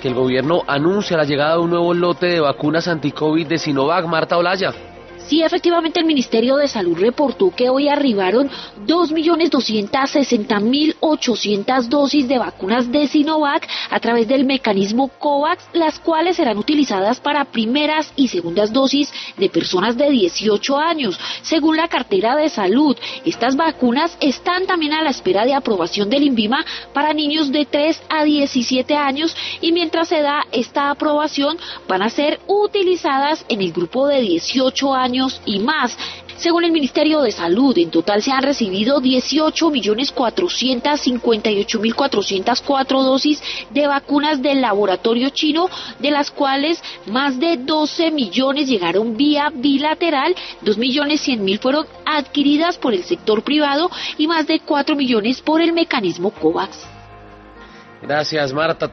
que el gobierno anuncia la llegada de un nuevo lote de vacunas anti-COVID de Sinovac. Marta Olaya. Sí, efectivamente, el Ministerio de Salud reportó que hoy arribaron 2.260.800 dosis de vacunas de Sinovac a través del mecanismo COVAX, las cuales serán utilizadas para primeras y segundas dosis de personas de 18 años. Según la cartera de salud, estas vacunas están también a la espera de aprobación del INVIMA para niños de 3 a 17 años y mientras se da esta aprobación van a ser utilizadas en el grupo de 18 años y más. Según el Ministerio de Salud, en total se han recibido 18.458.404 dosis de vacunas del laboratorio chino, de las cuales más de 12 millones llegaron vía bilateral, 2.100.000 fueron adquiridas por el sector privado y más de 4 millones por el mecanismo COVAX. Gracias, Marta.